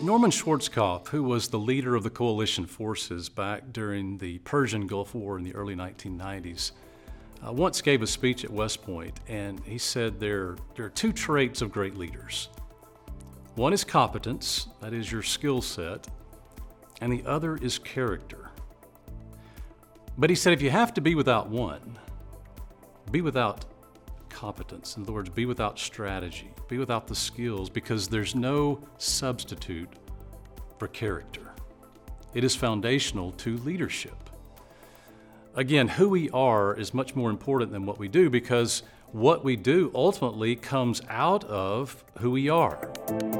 Norman Schwarzkopf, who was the leader of the coalition forces back during the Persian Gulf War in the early 1990s, once gave a speech at West Point, and he said there are two traits of great leaders. One is competence, that is your skill set, and the other is character. But he said if you have to be without one, be without competence. In other words, be without strategy, be without the skills, because there's no substitute for character. It is foundational to leadership. Again, who we are is much more important than what we do, because what we do ultimately comes out of who we are.